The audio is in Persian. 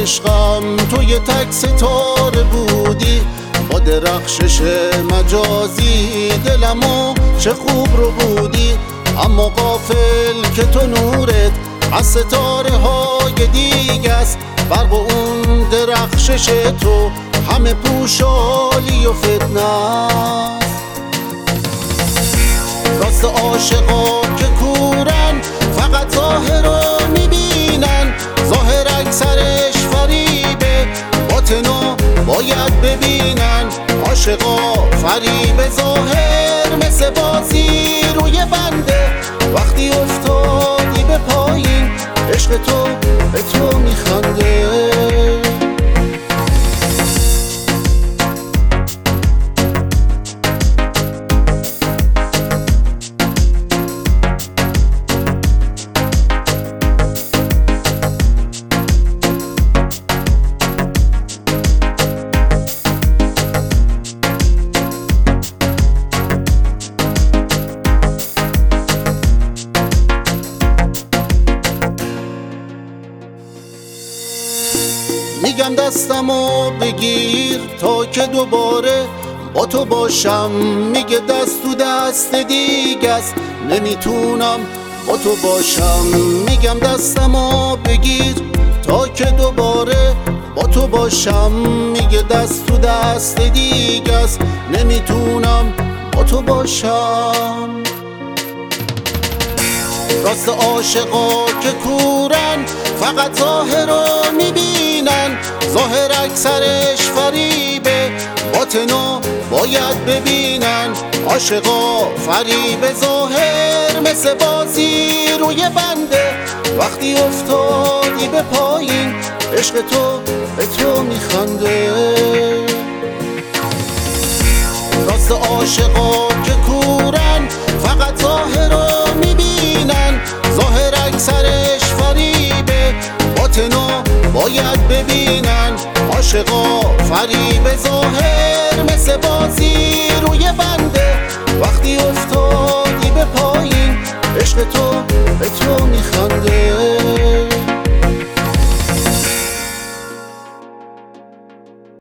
عشقم تو یه تک ستاره بودی، با درخشش مجازی دلمو چه خوب رو بودی. اما غافل که تو نورت از ستاره های دیگه است، برق اون درخشش تو همه پوشالی و فتنه است. راست عاشقا که کورن فقط ظاهر رو میبینن، ظاهر اکثرش فریبه، باطنو باید ببینن. عاشقا فریب ظاهر مثل بازی روی بنده، وقتی افتادی به پایین عشق تو به تو میخنده. میگم دستمو بگیر تا که دوباره با تو باشم، میگه دست تو دست دیگه است نمیتونم با تو باشم. میگم دستمو بگیر تا که دوباره با تو باشم، میگه دست تو دست دیگه است نمیتونم با تو باشم. راست عاشقا که کورن فقط ظاهر رو میبینن، ظاهر اکثرش فریبه، باطنو باید ببینن. عاشقا فریب ظاهر مثل بازی روی بنده، وقتی افتادی به پایین عشق تو به تو میخنده. راست عاشقا که کورن فقط ظاهر رو میبینن، ظاهر اکثرش فریبه، باطنو باید ببینن. عاشقا فریب ظاهر مثل بازی روی بنده، وقتی افتادی به پایین عشق تو